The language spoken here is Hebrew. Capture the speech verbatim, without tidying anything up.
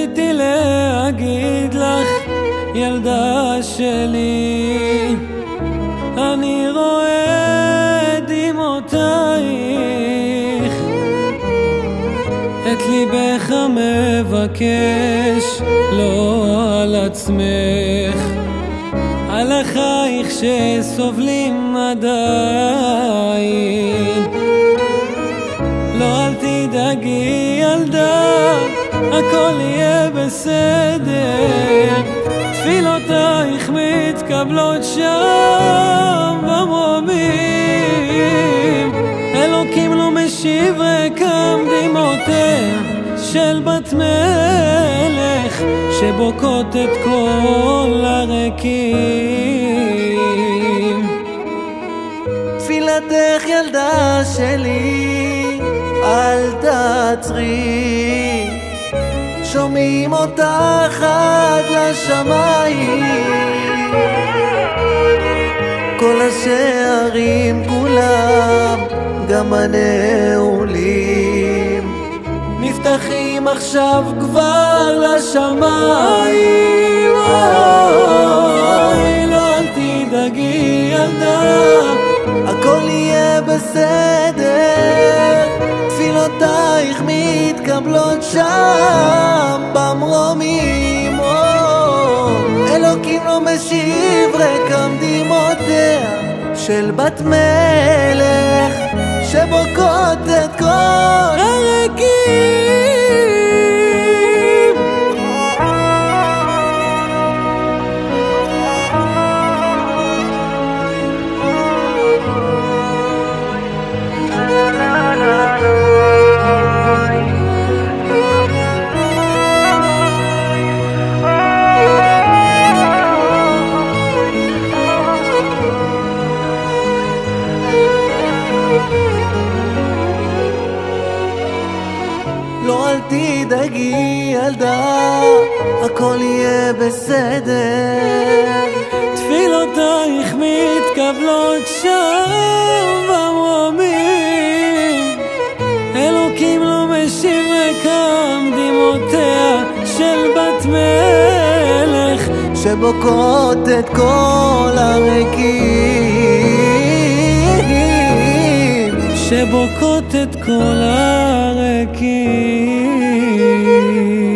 רציתי להגיד לך, ילדה שלי, אני רואה דמעותייך, את ליבך מבקש, לא על עצמך, על אחייך שסובלים עדיין. לא, אל תדאגי ילדה, הכל יהיה בסדר, תפילותייך מתקבלות שם במרומים. אלוקים לא משיב ריקם דמעותיה של בת מלך, שבוקעות את כל הריקים. תפילתך ילדה שלי, אל תעצרי, שומעים אותך עד לשמיים. כל השערים כולם, גם הנעולים, נפתחים עכשיו כבר לשמיים. אוי, לא, אל תדאגי ילדה, הכל יהיה בסדר, תפילותייך מתקבלות שם במרומים. אלוקים לא משיב ריקם דמעותיה של בת מלך, שבוקעות את כל הריקים. לא, אל תדאגי ילדה, הכל יהיה בסדר, תפילותייך מתקבלות שם במרומים. אלוקים לא משיב ריקם דמעותיה של בת מלך, שבוקעות את כל הריקים, שבוקעות את כל הריקים.